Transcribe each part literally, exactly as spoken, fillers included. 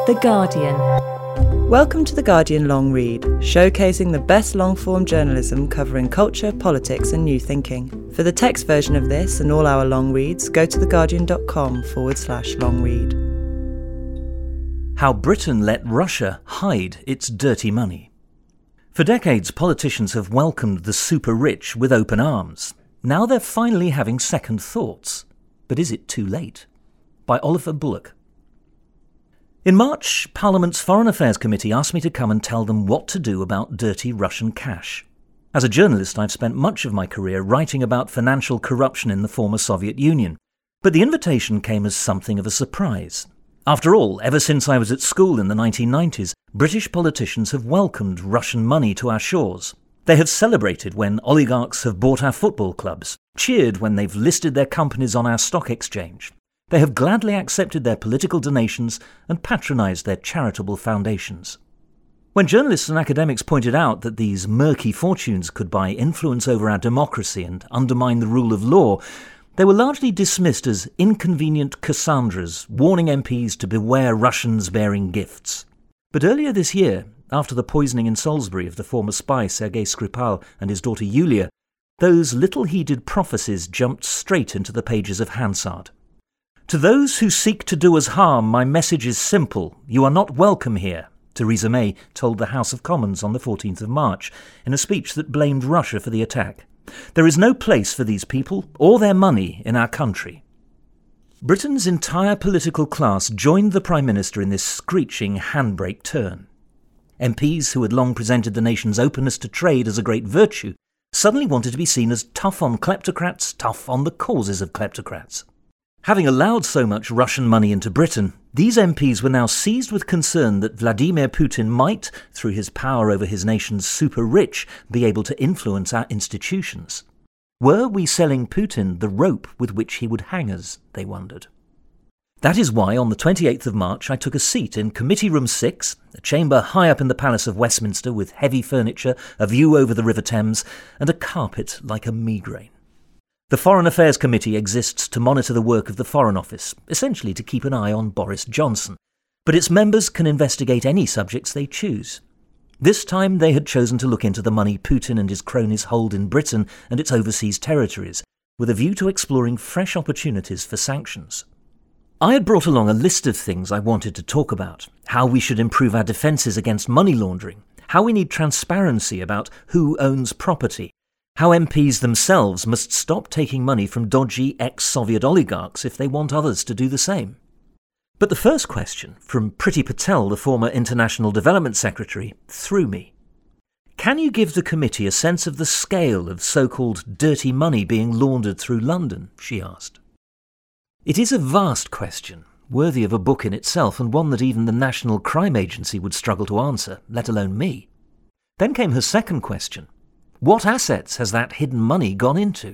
The Guardian. Welcome to The Guardian Long Read, showcasing the best long-form journalism covering culture, politics and new thinking. For the text version of this and all our long reads, go to theguardian.com forward slash long read. How Britain let Russia hide its dirty money. For decades, politicians have welcomed the super-rich with open arms. Now they're finally having second thoughts. But is it too late? By Oliver Bullock. In March, Parliament's Foreign Affairs Committee asked me to come and tell them what to do about dirty Russian cash. As a journalist, I've spent much of my career writing about financial corruption in the former Soviet Union. But the invitation came as something of a surprise. After all, ever since I was at school in the nineteen nineties, British politicians have welcomed Russian money to our shores. They have celebrated when oligarchs have bought our football clubs, cheered when they've listed their companies on our stock exchange. They have gladly accepted their political donations and patronised their charitable foundations. When journalists and academics pointed out that these murky fortunes could buy influence over our democracy and undermine the rule of law, they were largely dismissed as inconvenient Cassandras, warning M Ps to beware Russians bearing gifts. But earlier this year, after the poisoning in Salisbury of the former spy Sergei Skripal and his daughter Yulia, those little-heeded prophecies jumped straight into the pages of Hansard. To those who seek to do us harm, my message is simple. You are not welcome here, Theresa May told the House of Commons on the fourteenth of March in a speech that blamed Russia for the attack. There is no place for these people or their money in our country. Britain's entire political class joined the Prime Minister in this screeching handbrake turn. M Ps who had long presented the nation's openness to trade as a great virtue suddenly wanted to be seen as tough on kleptocrats, tough on the causes of kleptocrats. Having allowed so much Russian money into Britain, these M Ps were now seized with concern that Vladimir Putin might, through his power over his nation's super-rich, be able to influence our institutions. Were we selling Putin the rope with which he would hang us, they wondered. That is why on the twenty-eighth of March I took a seat in Committee Room six, a chamber high up in the Palace of Westminster with heavy furniture, a view over the River Thames, and a carpet like a migraine. The Foreign Affairs Committee exists to monitor the work of the Foreign Office, essentially to keep an eye on Boris Johnson. But its members can investigate any subjects they choose. This time they had chosen to look into the money Putin and his cronies hold in Britain and its overseas territories, with a view to exploring fresh opportunities for sanctions. I had brought along a list of things I wanted to talk about: how we should improve our defences against money laundering, how we need transparency about who owns property, how M Ps themselves must stop taking money from dodgy ex-Soviet oligarchs if they want others to do the same. But the first question, from Priti Patel, the former International Development Secretary, threw me. Can you give the committee a sense of the scale of so-called dirty money being laundered through London? She asked. It is a vast question, worthy of a book in itself, and one that even the National Crime Agency would struggle to answer, let alone me. Then came her second question. What assets has that hidden money gone into?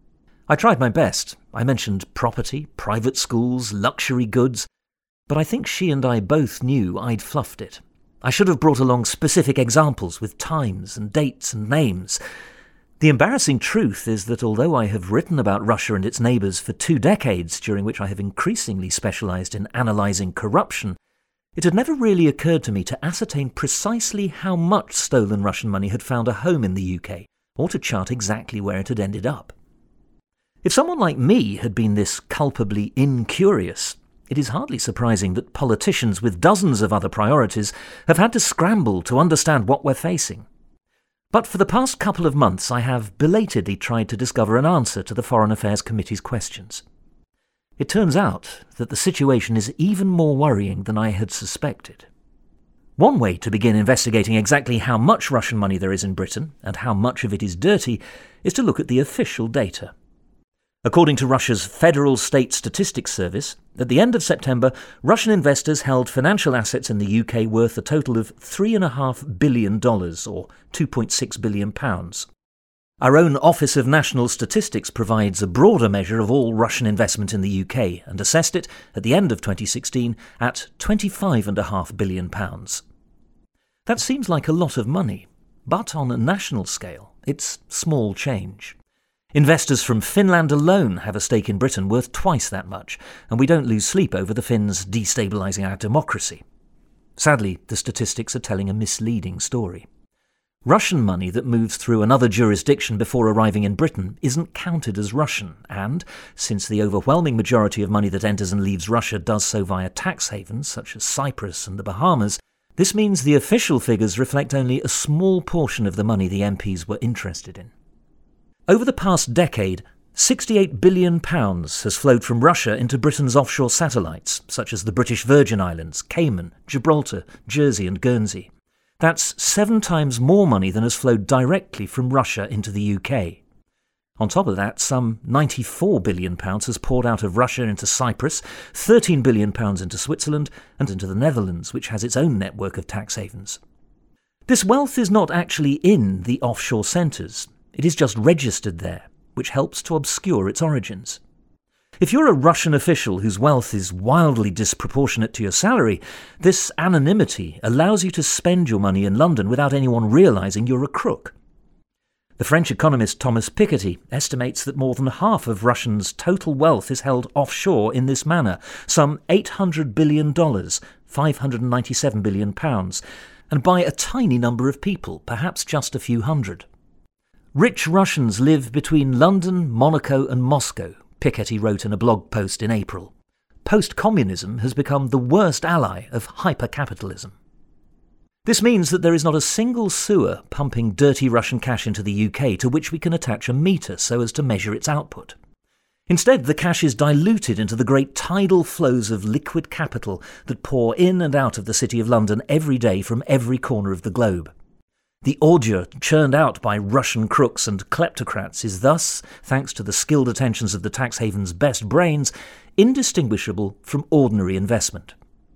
I tried my best. I mentioned property, private schools, luxury goods, but I think she and I both knew I'd fluffed it. I should have brought along specific examples with times and dates and names. The embarrassing truth is that although I have written about Russia and its neighbours for two decades, during which I have increasingly specialised in analysing corruption, it had never really occurred to me to ascertain precisely how much stolen Russian money had found a home in the U K, or to chart exactly where it had ended up. If someone like me had been this culpably incurious, it is hardly surprising that politicians with dozens of other priorities have had to scramble to understand what we're facing. But for the past couple of months I have belatedly tried to discover an answer to the Foreign Affairs Committee's questions. It turns out that the situation is even more worrying than I had suspected. One way to begin investigating exactly how much Russian money there is in Britain and how much of it is dirty is to look at the official data. According to Russia's Federal State Statistics Service, at the end of September, Russian investors held financial assets in the U K worth a total of three point five billion dollars, or two point six billion pounds. Our own Office of National Statistics provides a broader measure of all Russian investment in the U K and assessed it, at the end of twenty sixteen, at twenty-five point five billion pounds. That seems like a lot of money, but on a national scale, it's small change. Investors from Finland alone have a stake in Britain worth twice that much, and we don't lose sleep over the Finns destabilising our democracy. Sadly, the statistics are telling a misleading story. Russian money that moves through another jurisdiction before arriving in Britain isn't counted as Russian, and, since the overwhelming majority of money that enters and leaves Russia does so via tax havens such as Cyprus and the Bahamas, this means the official figures reflect only a small portion of the money the M Ps were interested in. Over the past decade, sixty-eight billion pounds has flowed from Russia into Britain's offshore satellites, such as the British Virgin Islands, Cayman, Gibraltar, Jersey and Guernsey. That's seven times more money than has flowed directly from Russia into the U K. On top of that, some ninety-four billion pounds has poured out of Russia into Cyprus, thirteen billion pounds into Switzerland, and into the Netherlands, which has its own network of tax havens. This wealth is not actually in the offshore centres. It is just registered there, which helps to obscure its origins. If you're a Russian official whose wealth is wildly disproportionate to your salary, this anonymity allows you to spend your money in London without anyone realising you're a crook. The French economist Thomas Piketty estimates that more than half of Russians' total wealth is held offshore in this manner, some eight hundred billion dollars, five hundred ninety-seven billion pounds, and by a tiny number of people, perhaps just a few hundred. Rich Russians live between London, Monaco and Moscow, Piketty wrote in a blog post in April. Post-communism has become the worst ally of hyper-capitalism. This means that there is not a single sewer pumping dirty Russian cash into the U K to which we can attach a meter so as to measure its output. Instead, the cash is diluted into the great tidal flows of liquid capital that pour in and out of the City of London every day from every corner of the globe. The ordure churned out by Russian crooks and kleptocrats is thus, thanks to the skilled attentions of the tax haven's best brains, indistinguishable from ordinary investment.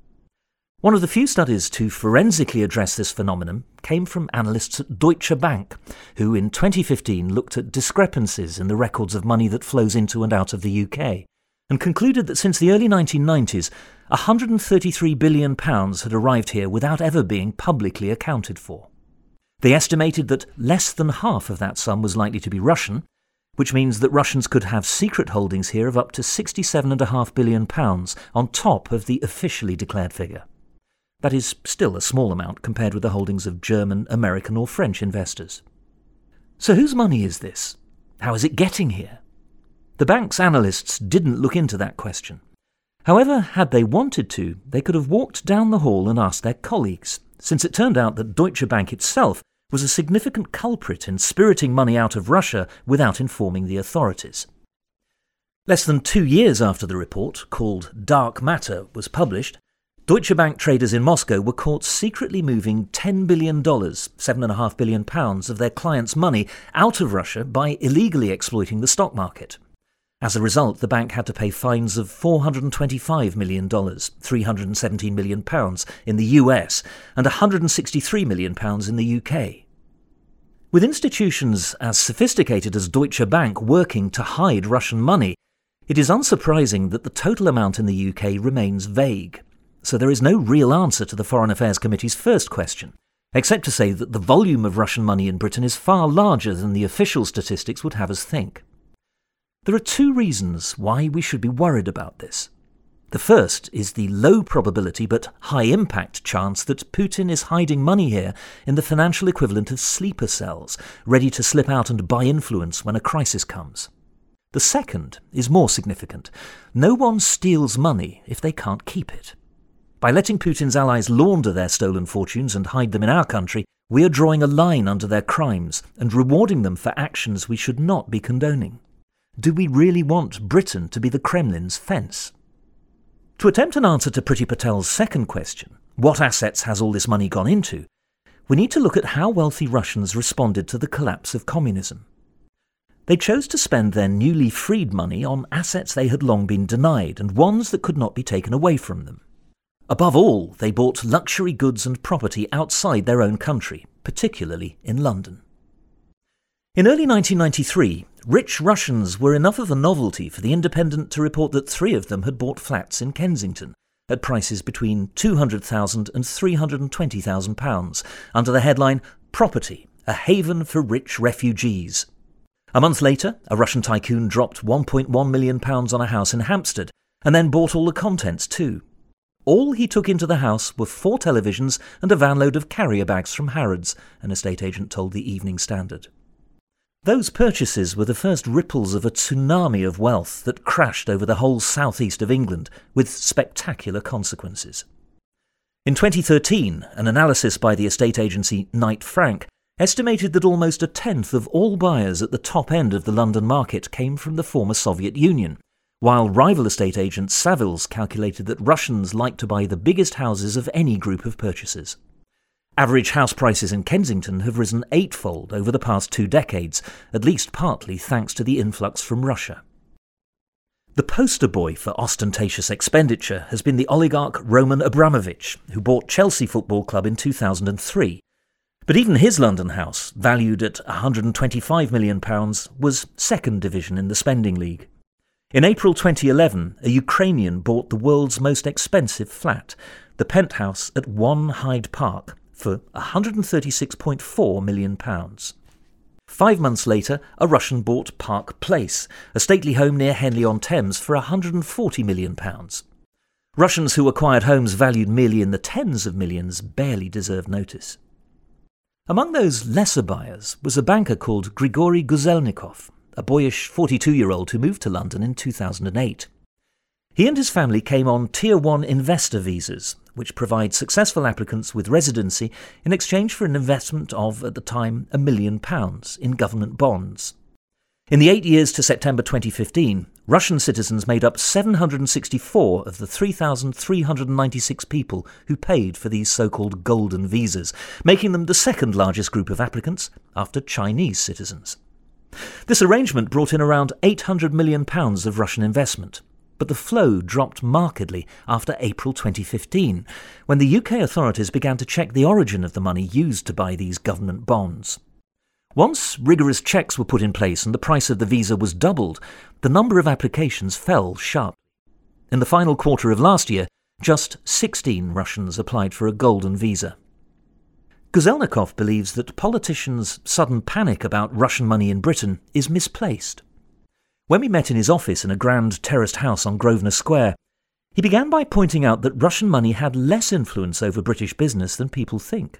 One of the few studies to forensically address this phenomenon came from analysts at Deutsche Bank, who in twenty fifteen looked at discrepancies in the records of money that flows into and out of the U K, and concluded that since the early nineteen nineties, one hundred thirty-three billion pounds had arrived here without ever being publicly accounted for. They estimated that less than half of that sum was likely to be Russian, which means that Russians could have secret holdings here of up to sixty-seven point five billion pounds on top of the officially declared figure. That is still a small amount compared with the holdings of German, American or French investors. So whose money is this? How is it getting here? The bank's analysts didn't look into that question. However, had they wanted to, they could have walked down the hall and asked their colleagues, since it turned out that Deutsche Bank itself was a significant culprit in spiriting money out of Russia without informing the authorities. Less than two years after the report, called Dark Matter, was published, Deutsche Bank traders in Moscow were caught secretly moving ten billion dollars, seven point five billion pounds of their clients' money out of Russia by illegally exploiting the stock market. As a result, the bank had to pay fines of four hundred twenty-five million dollars, three hundred seventeen million pounds in the U S, and one hundred sixty-three million pounds in the U K. With institutions as sophisticated as Deutsche Bank working to hide Russian money, it is unsurprising that the total amount in the U K remains vague. So there is no real answer to the Foreign Affairs Committee's first question, except to say that the volume of Russian money in Britain is far larger than the official statistics would have us think. There are two reasons why we should be worried about this. The first is the low probability but high impact chance that Putin is hiding money here in the financial equivalent of sleeper cells, ready to slip out and buy influence when a crisis comes. The second is more significant. No one steals money if they can't keep it. By letting Putin's allies launder their stolen fortunes and hide them in our country, we are drawing a line under their crimes and rewarding them for actions we should not be condoning. Do we really want Britain to be the Kremlin's fence? To attempt an answer to Priti Patel's second question, what assets has all this money gone into, we need to look at how wealthy Russians responded to the collapse of communism. They chose to spend their newly freed money on assets they had long been denied and ones that could not be taken away from them. Above all, they bought luxury goods and property outside their own country, particularly in London. In early nineteen ninety-three, rich Russians were enough of a novelty for The Independent to report that three of them had bought flats in Kensington at prices between two hundred thousand pounds and three hundred twenty thousand pounds, under the headline, Property, a Haven for Rich Refugees. A month later, a Russian tycoon dropped one point one million pounds on a house in Hampstead, and then bought all the contents too. All he took into the house were four televisions and a vanload of carrier bags from Harrods, an estate agent told the Evening Standard. Those purchases were the first ripples of a tsunami of wealth that crashed over the whole southeast of England, with spectacular consequences. In twenty thirteen, an analysis by the estate agency Knight Frank estimated that almost a tenth of all buyers at the top end of the London market came from the former Soviet Union, while rival estate agent Savills calculated that Russians like to buy the biggest houses of any group of purchasers. Average house prices in Kensington have risen eightfold over the past two decades, at least partly thanks to the influx from Russia. The poster boy for ostentatious expenditure has been the oligarch Roman Abramovich, who bought Chelsea Football Club in two thousand three. But even his London house, valued at one hundred twenty-five million pounds, was second division in the spending league. In April twenty eleven, a Ukrainian bought the world's most expensive flat, the penthouse at One Hyde Park, for one hundred thirty-six point four million pounds. Five months later, a Russian bought Park Place, a stately home near Henley-on-Thames, for one hundred forty million pounds. Russians who acquired homes valued merely in the tens of millions barely deserve notice. Among those lesser buyers was a banker called Grigory Guzelnikov, a boyish forty-two-year-old who moved to London in two thousand eight. He and his family came on Tier one investor visas, which provide successful applicants with residency in exchange for an investment of, at the time, a million pounds in government bonds. In the eight years to September twenty fifteen, Russian citizens made up seven hundred sixty-four of the three thousand three hundred ninety-six people who paid for these so-called golden visas, making them the second largest group of applicants after Chinese citizens. This arrangement brought in around eight hundred million pounds of Russian investment, but the flow dropped markedly after April twenty fifteen, when the U K authorities began to check the origin of the money used to buy these government bonds. Once rigorous checks were put in place and the price of the visa was doubled, the number of applications fell sharply. In the final quarter of last year, just sixteen Russians applied for a golden visa. Guzelnikov believes that politicians' sudden panic about Russian money in Britain is misplaced. When we met in his office in a grand terraced house on Grosvenor Square, he began by pointing out that Russian money had less influence over British business than people think.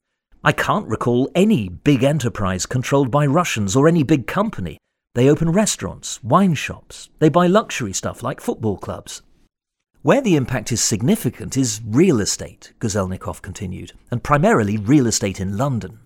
I can't recall any big enterprise controlled by Russians or any big company. They open restaurants, wine shops, they buy luxury stuff like football clubs. Where the impact is significant is real estate, Guzelnikov continued, and primarily real estate in London.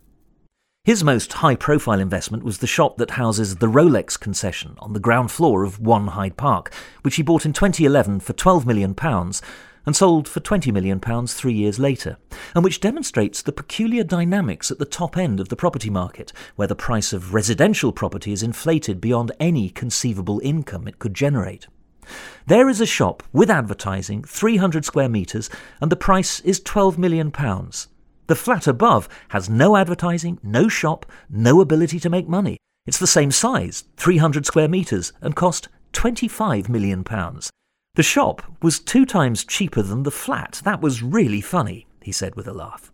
His most high-profile investment was the shop that houses the Rolex concession on the ground floor of One Hyde Park, which he bought in twenty eleven for twelve million pounds and sold for twenty million pounds three years later, and which demonstrates the peculiar dynamics at the top end of the property market, where the price of residential property is inflated beyond any conceivable income it could generate. There is a shop with advertising, three hundred square metres, and the price is twelve million pounds. The flat above has no advertising, no shop, no ability to make money. It's the same size, three hundred square metres, and cost twenty-five million pounds. The shop was two times cheaper than the flat. That was really funny, he said with a laugh.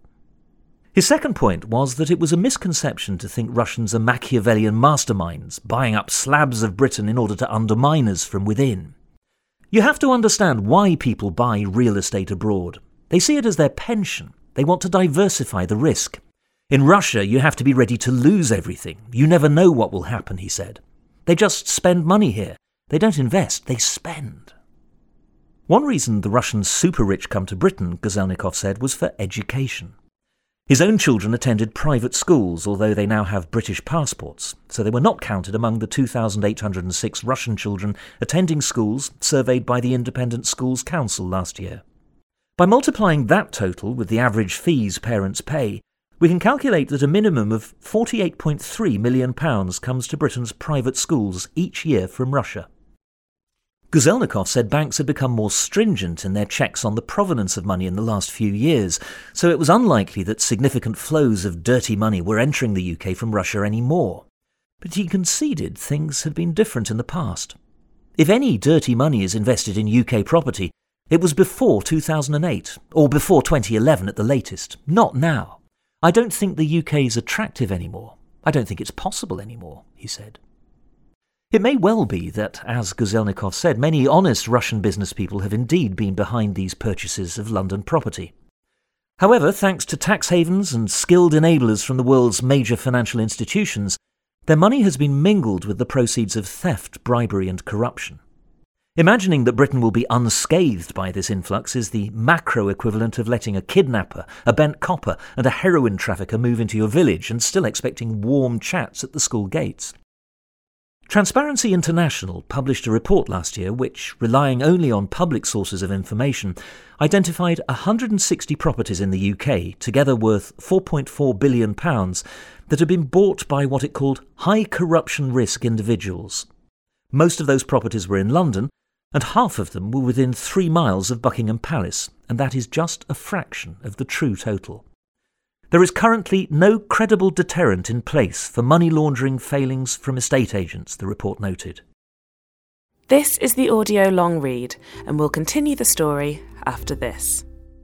His second point was that it was a misconception to think Russians are Machiavellian masterminds, buying up slabs of Britain in order to undermine us from within. You have to understand why people buy real estate abroad. They see it as their pension. They want to diversify the risk. In Russia, you have to be ready to lose everything. You never know what will happen, he said. They just spend money here. They don't invest, they spend. One reason the Russian super-rich come to Britain, Guzelnikov said, was for education. His own children attended private schools, although they now have British passports, so they were not counted among the two thousand eight hundred six Russian children attending schools surveyed by the Independent Schools Council last year. By multiplying that total with the average fees parents pay, we can calculate that a minimum of forty-eight point three million pounds comes to Britain's private schools each year from Russia. Guzelnikov said banks had become more stringent in their checks on the provenance of money in the last few years, so it was unlikely that significant flows of dirty money were entering the U K from Russia anymore. But he conceded things had been different in the past. If any dirty money is invested in U K property, it was before two thousand eight, or before twenty eleven at the latest, not now. I don't think the U K is attractive anymore. I don't think it's possible anymore, he said. It may well be that, as Guzelnikov said, many honest Russian business people have indeed been behind these purchases of London property. However, thanks to tax havens and skilled enablers from the world's major financial institutions, their money has been mingled with the proceeds of theft, bribery and corruption. Imagining that Britain will be unscathed by this influx is the macro equivalent of letting a kidnapper, a bent copper and a heroin trafficker move into your village and still expecting warm chats at the school gates. Transparency International published a report last year which, relying only on public sources of information, identified one hundred sixty properties in the U K, together worth four point four billion pounds, that had been bought by what it called high corruption risk individuals. Most of those properties were in London, and half of them were within three miles of Buckingham Palace, and that is just a fraction of the true total. There is currently no credible deterrent in place for money laundering failings from estate agents, the report noted. This is the audio long read, and we'll continue the story after this.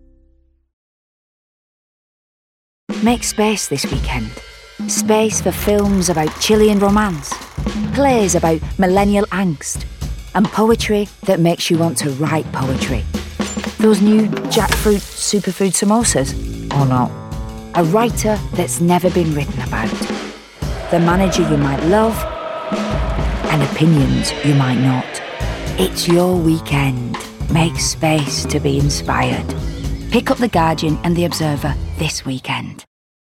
Make space this weekend. Space for films about Chilean romance, plays about millennial angst, and poetry that makes you want to write poetry. Those new jackfruit superfood samosas, or not. A writer that's never been written about. The manager you might love, and opinions you might not. It's your weekend. Make space to be inspired. Pick up The Guardian and The Observer this weekend.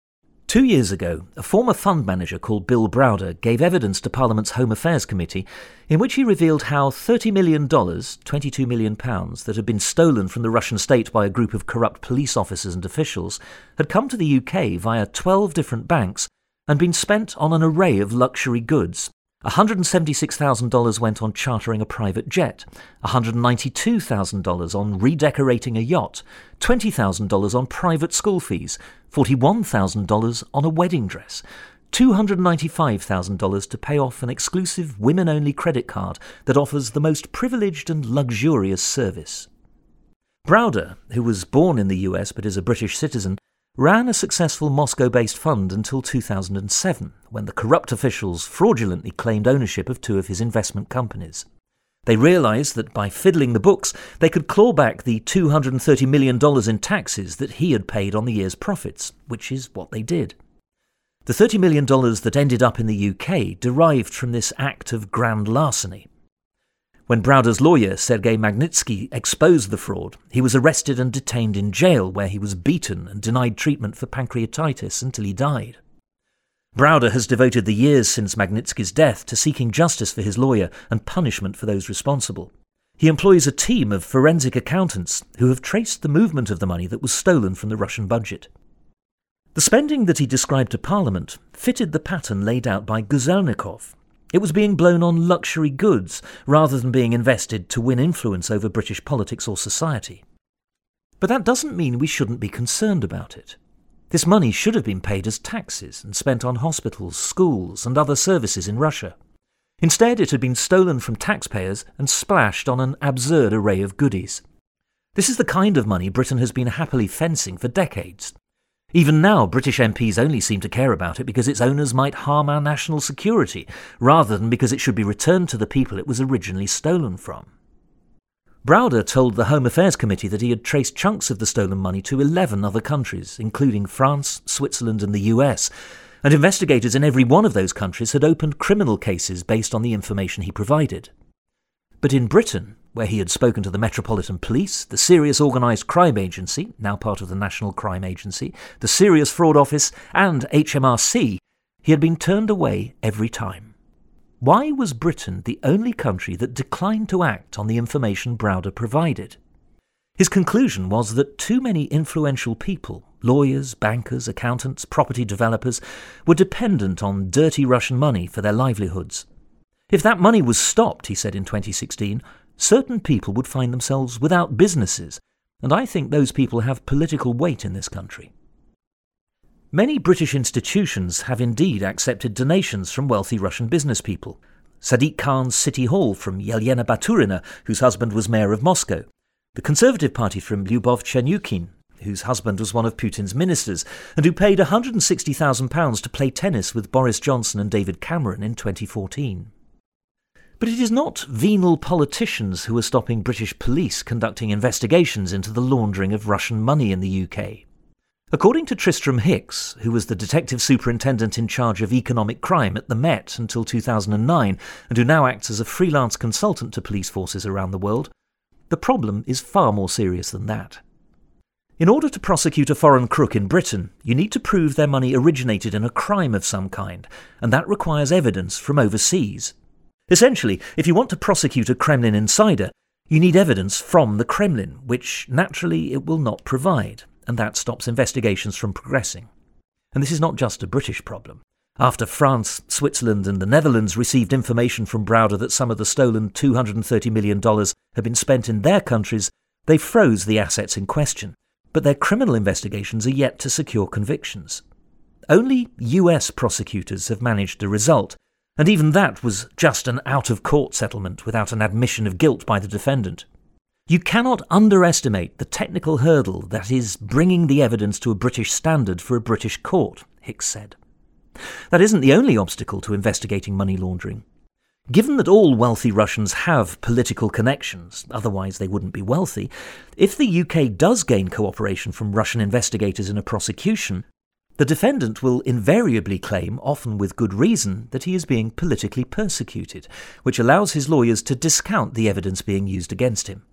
Two years ago, a former fund manager called Bill Browder gave evidence to Parliament's Home Affairs Committee in which he revealed how thirty million dollars, twenty-two million pounds, that had been stolen from the Russian state by a group of corrupt police officers and officials had come to the U K via twelve different banks and been spent on an array of luxury goods. one hundred seventy-six thousand dollars went on chartering a private jet, one hundred ninety-two thousand dollars on redecorating a yacht, twenty thousand dollars on private school fees, forty-one thousand dollars on a wedding dress, two hundred ninety-five thousand dollars to pay off an exclusive women-only credit card that offers the most privileged and luxurious service. Browder, who was born in the U S but is a British citizen, ran a successful Moscow-based fund until two thousand seven, when the corrupt officials fraudulently claimed ownership of two of his investment companies. They realised that by fiddling the books, they could claw back the two hundred thirty million dollars in taxes that he had paid on the year's profits, which is what they did. The thirty million dollars that ended up in the U K derived from this act of grand larceny. When Browder's lawyer, Sergei Magnitsky, exposed the fraud, he was arrested and detained in jail, where he was beaten and denied treatment for pancreatitis until he died. Browder has devoted the years since Magnitsky's death to seeking justice for his lawyer and punishment for those responsible. He employs a team of forensic accountants who have traced the movement of the money that was stolen from the Russian budget. The spending that he described to Parliament fitted the pattern laid out by Guzelnikov. It was being blown on luxury goods rather than being invested to win influence over British politics or society. But that doesn't mean we shouldn't be concerned about it. This money should have been paid as taxes and spent on hospitals, schools and other services in Russia. Instead, it had been stolen from taxpayers and splashed on an absurd array of goodies. This is the kind of money Britain has been happily fencing for decades. Even now, British M Ps only seem to care about it because its owners might harm our national security, rather than because it should be returned to the people it was originally stolen from. Browder told the Home Affairs Committee that he had traced chunks of the stolen money to eleven other countries, including France, Switzerland and the U S, and investigators in every one of those countries had opened criminal cases based on the information he provided. But in Britain, where he had spoken to the Metropolitan Police, the Serious Organised Crime Agency, now part of the National Crime Agency, the Serious Fraud Office and H M R C, he had been turned away every time. Why was Britain the only country that declined to act on the information Browder provided? His conclusion was that too many influential people, lawyers, bankers, accountants, property developers, were dependent on dirty Russian money for their livelihoods. If that money was stopped, he said in twenty sixteen, certain people would find themselves without businesses, and I think those people have political weight in this country. Many British institutions have indeed accepted donations from wealthy Russian business people. Sadiq Khan's City Hall from Yelena Baturina, whose husband was mayor of Moscow. The Conservative Party from Lyubov Chernyukin, whose husband was one of Putin's ministers, and who paid one hundred sixty thousand pounds to play tennis with Boris Johnson and David Cameron in twenty fourteen. But it is not venal politicians who are stopping British police conducting investigations into the laundering of Russian money in the U K. According to Tristram Hicks, who was the detective superintendent in charge of economic crime at the Met until two thousand nine and who now acts as a freelance consultant to police forces around the world, the problem is far more serious than that. In order to prosecute a foreign crook in Britain, you need to prove their money originated in a crime of some kind, and that requires evidence from overseas. Essentially, if you want to prosecute a Kremlin insider, you need evidence from the Kremlin, which naturally it will not provide, and that stops investigations from progressing. And this is not just a British problem. After France, Switzerland and the Netherlands received information from Browder that some of the stolen two hundred thirty million dollars had been spent in their countries, they froze the assets in question, but their criminal investigations are yet to secure convictions. Only U S prosecutors have managed a result, and even that was just an out-of-court settlement without an admission of guilt by the defendant. You cannot underestimate the technical hurdle that is bringing the evidence to a British standard for a British court, Hicks said. That isn't the only obstacle to investigating money laundering. Given that all wealthy Russians have political connections, otherwise they wouldn't be wealthy, if the U K does gain cooperation from Russian investigators in a prosecution, the defendant will invariably claim, often with good reason, that he is being politically persecuted, which allows his lawyers to discount the evidence being used against him.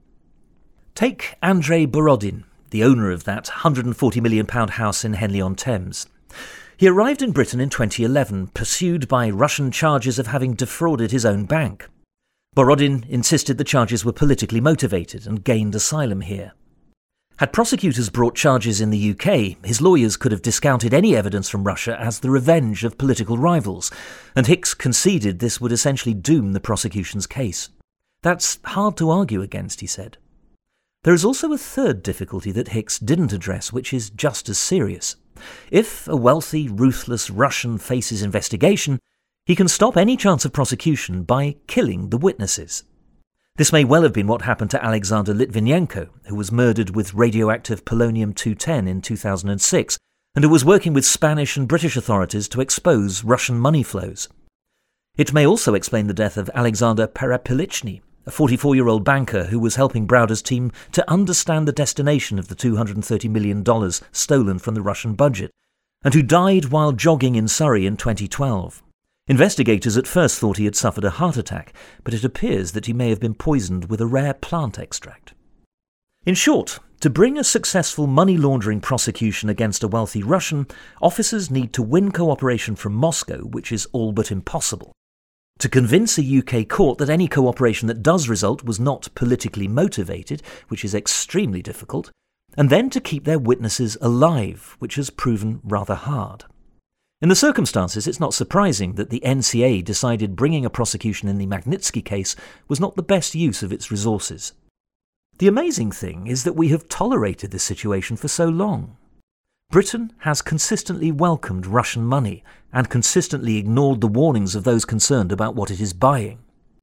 Take Andrei Borodin, the owner of that one hundred forty million pounds house in Henley-on-Thames. He arrived in Britain in twenty eleven, pursued by Russian charges of having defrauded his own bank. Borodin insisted the charges were politically motivated and gained asylum here. Had prosecutors brought charges in the U K, his lawyers could have discounted any evidence from Russia as the revenge of political rivals, and Hicks conceded this would essentially doom the prosecution's case. That's hard to argue against, he said. There is also a third difficulty that Hicks didn't address, which is just as serious. If a wealthy, ruthless Russian faces investigation, he can stop any chance of prosecution by killing the witnesses. This may well have been what happened to Alexander Litvinenko, who was murdered with radioactive polonium two ten in two thousand six, and who was working with Spanish and British authorities to expose Russian money flows. It may also explain the death of Alexander Perepilichny, a forty-four-year-old banker who was helping Browder's team to understand the destination of the two hundred thirty million dollars stolen from the Russian budget, and who died while jogging in Surrey in twenty twelve. Investigators at first thought he had suffered a heart attack, but it appears that he may have been poisoned with a rare plant extract. In short, to bring a successful money laundering prosecution against a wealthy Russian, officers need to win cooperation from Moscow, which is all but impossible. To convince a U K court that any cooperation that does result was not politically motivated, which is extremely difficult, and then to keep their witnesses alive, which has proven rather hard. In the circumstances, it's not surprising that the N C A decided bringing a prosecution in the Magnitsky case was not the best use of its resources. The amazing thing is that we have tolerated this situation for so long. Britain has consistently welcomed Russian money and consistently ignored the warnings of those concerned about what it is buying.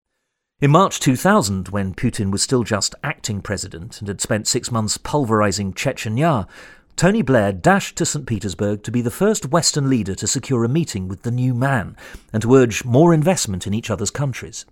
In March two thousand, when Putin was still just acting president and had spent six months pulverizing Chechnya, Tony Blair dashed to Saint Petersburg to be the first Western leader to secure a meeting with the new man and to urge more investment in each other's countries.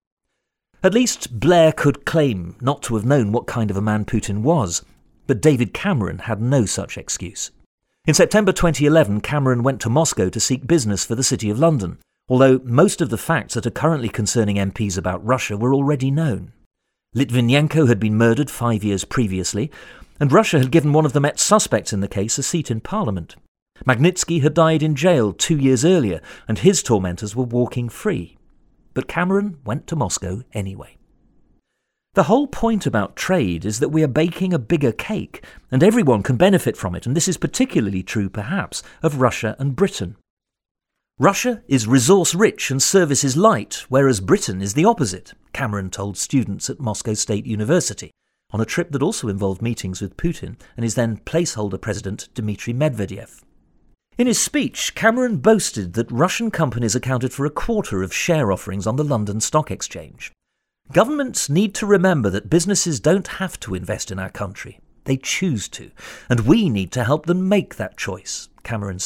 At least Blair could claim not to have known what kind of a man Putin was, but David Cameron had no such excuse. In September twenty eleven, Cameron went to Moscow to seek business for the City of London, although most of the facts that are currently concerning M Ps about Russia were already known. Litvinenko had been murdered five years previously, and Russia had given one of the Met's suspects in the case a seat in Parliament. Magnitsky had died in jail two years earlier, and his tormentors were walking free. But Cameron went to Moscow anyway. The whole point about trade is that we are baking a bigger cake, and everyone can benefit from it, and this is particularly true, perhaps, of Russia and Britain. Russia is resource-rich and services-light, whereas Britain is the opposite, Cameron told students at Moscow State University, on a trip that also involved meetings with Putin and his then placeholder president Dmitry Medvedev. In his speech, Cameron boasted that Russian companies accounted for a quarter of share offerings on the London Stock Exchange. Governments need to remember that businesses don't have to invest in our country. They choose to, and we need to help them make that choice, Cameron said.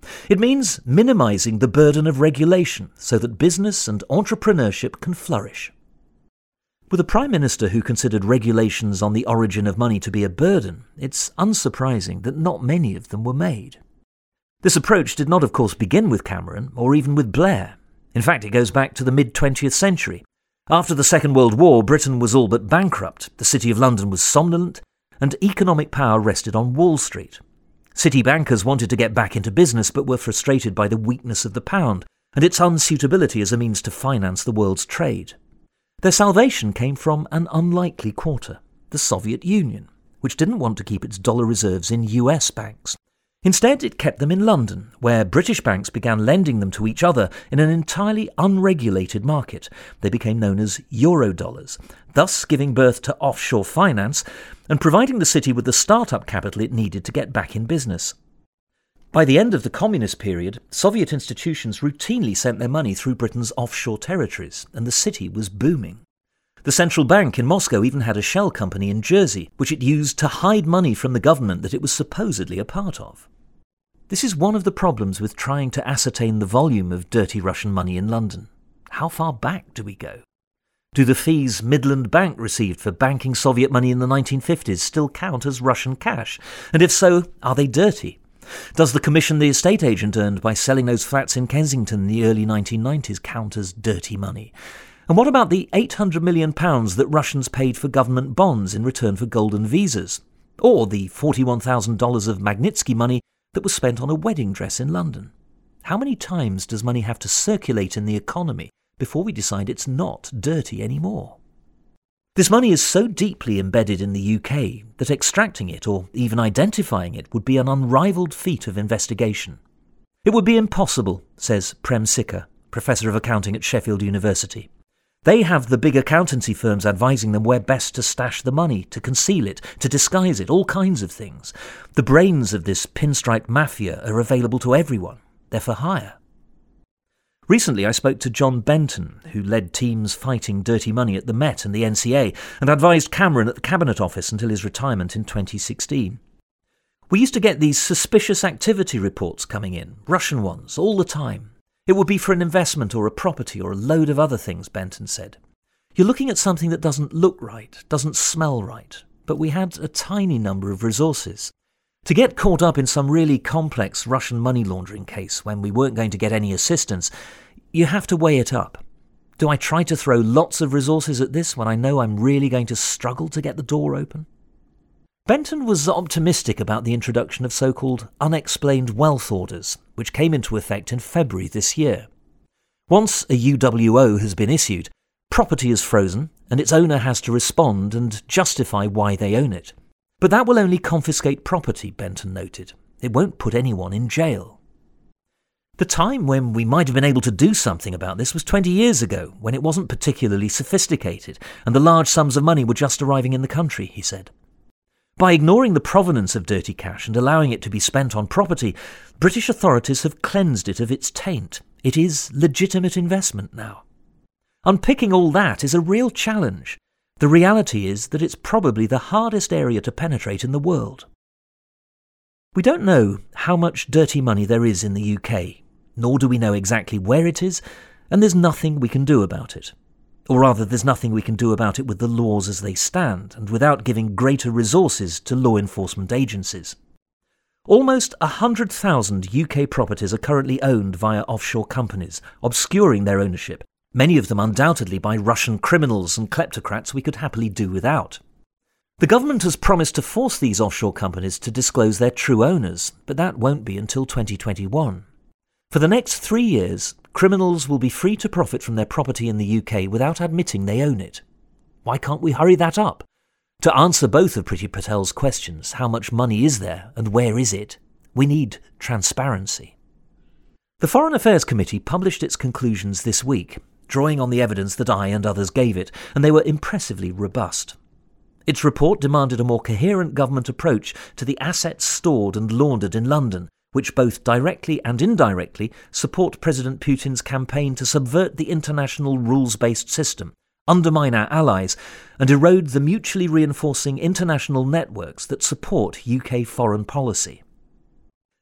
It means minimising the burden of regulation so that business and entrepreneurship can flourish. With a Prime Minister who considered regulations on the origin of money to be a burden, it's unsurprising that not many of them were made. This approach did not, of course, begin with Cameron or even with Blair. In fact, it goes back to the mid-twentieth century. After the Second World War, Britain was all but bankrupt, the City of London was somnolent, and economic power rested on Wall Street. City bankers wanted to get back into business but were frustrated by the weakness of the pound and its unsuitability as a means to finance the world's trade. Their salvation came from an unlikely quarter, the Soviet Union, which didn't want to keep its dollar reserves in U S banks. Instead, it kept them in London, where British banks began lending them to each other in an entirely unregulated market. They became known as Eurodollars, thus giving birth to offshore finance and providing the city with the start-up capital it needed to get back in business. By the end of the communist period, Soviet institutions routinely sent their money through Britain's offshore territories, and the city was booming. The central bank in Moscow even had a shell company in Jersey, which it used to hide money from the government that it was supposedly a part of. This is one of the problems with trying to ascertain the volume of dirty Russian money in London. How far back do we go? Do the fees Midland Bank received for banking Soviet money in the nineteen fifties still count as Russian cash? And if so, are they dirty? Does the commission the estate agent earned by selling those flats in Kensington in the early nineteen nineties count as dirty money? And what about the eight hundred million pounds that Russians paid for government bonds in return for golden visas? Or the forty-one thousand dollars of Magnitsky money that was spent on a wedding dress in London? How many times does money have to circulate in the economy before we decide it's not dirty anymore? This money is so deeply embedded in the U K that extracting it or even identifying it would be an unrivalled feat of investigation. It would be impossible, says Prem Sikka, Professor of Accounting at Sheffield University. They have the big accountancy firms advising them where best to stash the money, to conceal it, to disguise it, all kinds of things. The brains of this pinstripe mafia are available to everyone. They're for hire. Recently I spoke to John Benton, who led teams fighting dirty money at the Met and the N C A, and advised Cameron at the Cabinet Office until his retirement in twenty sixteen. We used to get these suspicious activity reports coming in, Russian ones, all the time. It would be for an investment or a property or a load of other things, Benton said. You're looking at something that doesn't look right, doesn't smell right, but we had a tiny number of resources. To get caught up in some really complex Russian money laundering case when we weren't going to get any assistance, you have to weigh it up. Do I try to throw lots of resources at this when I know I'm really going to struggle to get the door open? Benton was optimistic about the introduction of so-called unexplained wealth orders, which came into effect in February this year. Once a U W O has been issued, property is frozen and its owner has to respond and justify why they own it. But that will only confiscate property, Benton noted. It won't put anyone in jail. The time when we might have been able to do something about this was twenty years ago, when it wasn't particularly sophisticated and the large sums of money were just arriving in the country, he said. By ignoring the provenance of dirty cash and allowing it to be spent on property, British authorities have cleansed it of its taint. It is legitimate investment now. Unpicking all that is a real challenge. The reality is that it's probably the hardest area to penetrate in the world. We don't know how much dirty money there is in the U K, nor do we know exactly where it is, and there's nothing we can do about it. Or rather, there's nothing we can do about it with the laws as they stand, and without giving greater resources to law enforcement agencies. Almost one hundred thousand U K properties are currently owned via offshore companies, obscuring their ownership, many of them undoubtedly by Russian criminals and kleptocrats we could happily do without. The government has promised to force these offshore companies to disclose their true owners, but that won't be until twenty twenty-one. For the next three years, criminals will be free to profit from their property in the U K without admitting they own it. Why can't we hurry that up? To answer both of Priti Patel's questions, how much money is there and where is it, we need transparency. The Foreign Affairs Committee published its conclusions this week, drawing on the evidence that I and others gave it, and they were impressively robust. Its report demanded a more coherent government approach to the assets stored and laundered in London, which both directly and indirectly support President Putin's campaign to subvert the international rules-based system, undermine our allies, and erode the mutually reinforcing international networks that support U K foreign policy.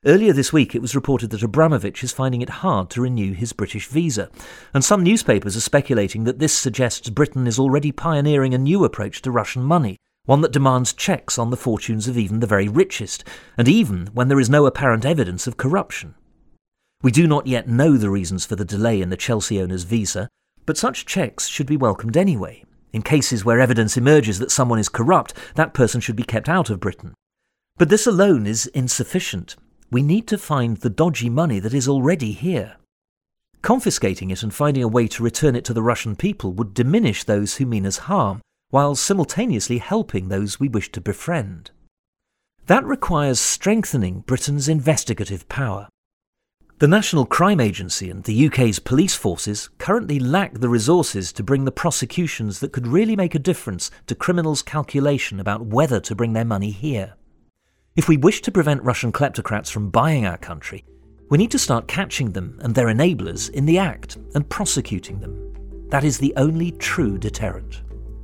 Earlier this week, it was reported that Abramovich is finding it hard to renew his British visa, and some newspapers are speculating that this suggests Britain is already pioneering a new approach to Russian money, one that demands checks on the fortunes of even the very richest, and even when there is no apparent evidence of corruption. We do not yet know the reasons for the delay in the Chelsea owner's visa, but such checks should be welcomed anyway. In cases where evidence emerges that someone is corrupt, that person should be kept out of Britain. But this alone is insufficient. We need to find the dodgy money that is already here. Confiscating it and finding a way to return it to the Russian people would diminish those who mean us harm, while simultaneously helping those we wish to befriend. That requires strengthening Britain's investigative power. The National Crime Agency and the U K's police forces currently lack the resources to bring the prosecutions that could really make a difference to criminals' calculation about whether to bring their money here. If we wish to prevent Russian kleptocrats from buying our country, we need to start catching them and their enablers in the act and prosecuting them. That is the only true deterrent.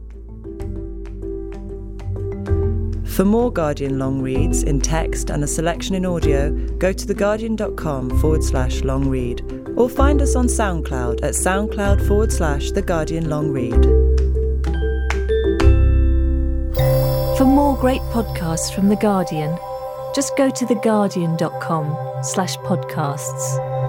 For more Guardian long reads in text and a selection in audio, go to theguardian.com forward slash long read or find us on SoundCloud at soundcloud forward slash The Guardian Long Read. For more great podcasts from The Guardian, just go to theguardian.com slash podcasts.